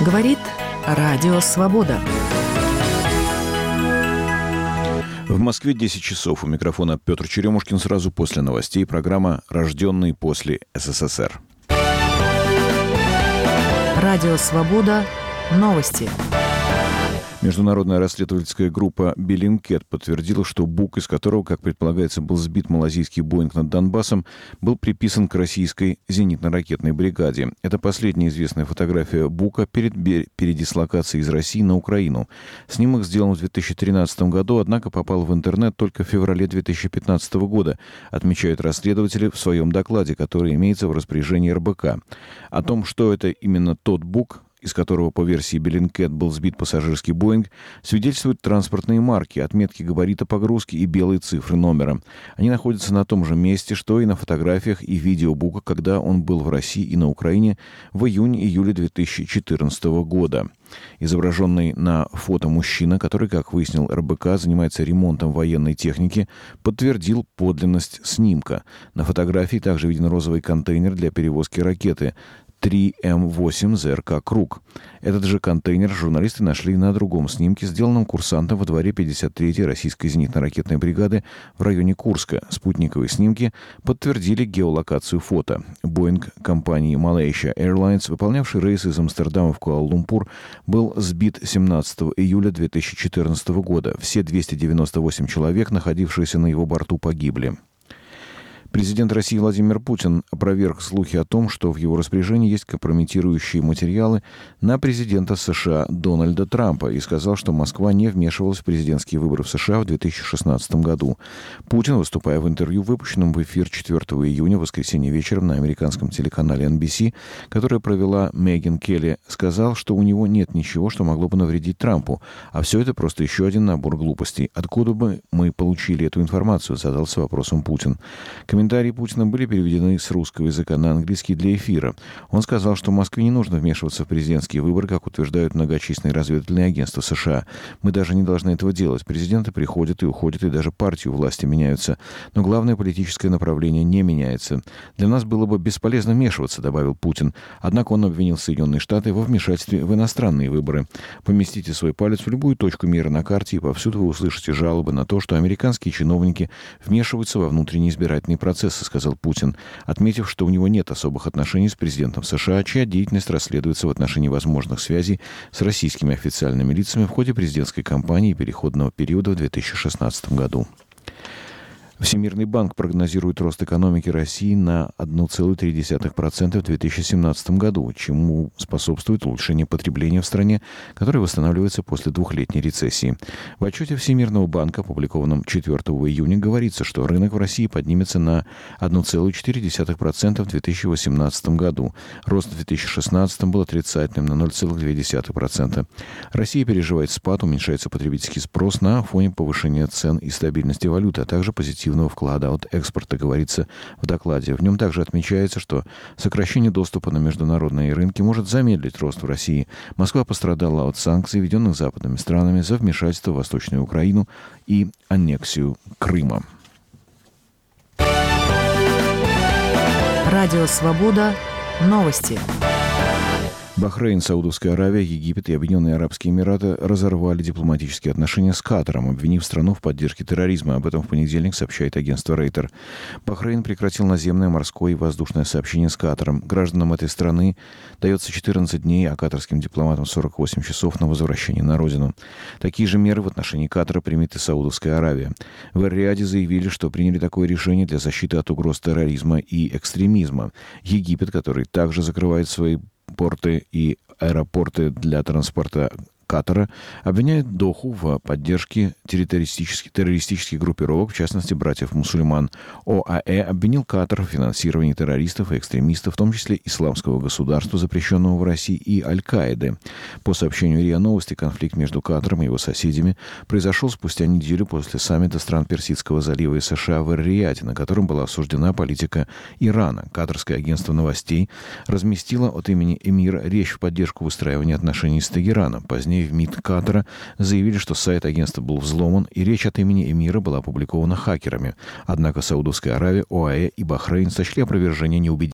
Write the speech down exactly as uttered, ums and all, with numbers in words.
Говорит Радио Свобода. В Москве десять часов. У микрофона Петр Черемушкин. Сразу после новостей программа «Рожденный после СССР». Радио Свобода. Новости. Международная расследовательская группа Bellingcat подтвердила, что БУК, из которого, как предполагается, был сбит малазийский Боинг над Донбассом, был приписан к российской зенитно-ракетной бригаде. Это последняя известная фотография БУКа перед передислокацией из России на Украину. Снимок сделан в две тысячи тринадцатом году, однако попал в интернет только в феврале две тысячи пятнадцатого года, отмечают расследователи в своем докладе, который имеется в распоряжении эр бэ ка. О том, что это именно тот БУК, из которого, по версии Bellingcat, был сбит пассажирский Боинг, свидетельствуют транспортные марки, отметки габарита погрузки и белые цифры номера. Они находятся на том же месте, что и на фотографиях и видео БУКа, когда он был в России и на Украине в июне-июле две тысячи четырнадцатого года. Изображенный на фото мужчина, который, как выяснил эр бэ ка, занимается ремонтом военной техники, подтвердил подлинность снимка. На фотографии также виден розовый контейнер для перевозки ракеты три эм восемь зэ эр ка «Круг». Этот же контейнер журналисты нашли на другом снимке, сделанном курсантом во дворе пятьдесят третьей российской зенитно-ракетной бригады в районе Курска. Спутниковые снимки подтвердили геолокацию фото. Боинг компании Malaysia Airlines, выполнявший рейс из Амстердама в Куала-Лумпур, был сбит семнадцатого июля две тысячи четырнадцатого года. Все двести девяносто восемь человек, находившиеся на его борту, погибли. Президент России Владимир Путин опроверг слухи о том, что в его распоряжении есть компрометирующие материалы на президента США Дональда Трампа, и сказал, что Москва не вмешивалась в президентские выборы в США в две тысячи шестнадцатом году. Путин, выступая в интервью, выпущенном в эфир четвёртого июня, в воскресенье вечером на американском телеканале эн би си, которое провела Меган Келли, сказал, что у него нет ничего, что могло бы навредить Трампу, а все это просто еще один набор глупостей. Откуда бы мы получили эту информацию, задался вопросом Путин. Комментарии Путина были переведены с русского языка на английский для эфира. Он сказал, что Москве не нужно вмешиваться в президентские выборы, как утверждают многочисленные разведывательные агентства США. Мы даже не должны этого делать. Президенты приходят и уходят, и даже партии у власти меняются. Но главное политическое направление не меняется. Для нас было бы бесполезно вмешиваться, добавил Путин. Однако он обвинил Соединенные Штаты во вмешательстве в иностранные выборы. Поместите свой палец в любую точку мира на карте, и повсюду вы услышите жалобы на то, что американские чиновники вмешиваются во внутренний избирательный процесс. процесса, сказал Путин, отметив, что у него нет особых отношений с президентом США, чья деятельность расследуется в отношении возможных связей с российскими официальными лицами в ходе президентской кампании переходного периода в две тысячи шестнадцатом году. Всемирный банк прогнозирует рост экономики России на одна целая три десятых процента в две тысячи семнадцатом году, чему способствует улучшение потребления в стране, которое восстанавливается после двухлетней рецессии. В отчете Всемирного банка, опубликованном четвёртого июня, говорится, что рынок в России поднимется на одна целая четыре десятых процента в две тысячи восемнадцатом году. Рост в две тысячи шестнадцатом был отрицательным на ноль целых две десятых процента. Россия переживает спад, уменьшается потребительский спрос на фоне повышения цен и стабильности валюты, а также позитивного вклада от экспорта, говорится в докладе. В нем также отмечается, что сокращение доступа на международные рынки может замедлить рост в России. Москва пострадала от санкций, введенных западными странами за вмешательство в Восточную Украину и аннексию Крыма. Радио Свобода. Новости. Бахрейн, Саудовская Аравия, Египет и Объединенные Арабские Эмираты разорвали дипломатические отношения с Катаром, обвинив страну в поддержке терроризма. Об этом в понедельник сообщает агентство Рейтер. Бахрейн прекратил наземное, морское и воздушное сообщение с Катаром. Гражданам этой страны дается четырнадцать дней, а катарским дипломатам сорок восемь часов на возвращение на родину. Такие же меры в отношении Катара примет и Саудовская Аравия. В Эр-Рияде заявили, что приняли такое решение для защиты от угроз терроризма и экстремизма. Египет, который также закрывает свои порты и аэропорты для транспорта Катара, обвиняет Доху в поддержке террористических, террористических группировок, в частности, братьев-мусульман. О А Э обвинил Катар в финансировании террористов и экстремистов, в том числе Исламского государства, запрещенного в России, и Аль-Каиды. По сообщению РИА Новости, конфликт между Катаром и его соседями произошел спустя неделю после саммита стран Персидского залива и США в Эр-Рияде, на котором была осуждена политика Ирана. Катарское агентство новостей разместило от имени эмира речь в поддержку выстраивания отношений с Тегераном. Позднее в МИД Катара заявили, что сайт агентства был взломан, и речь от имени эмира была опубликована хакерами. Однако Саудовская Аравия, О А Э и Бахрейн сочли опровержение неубедительным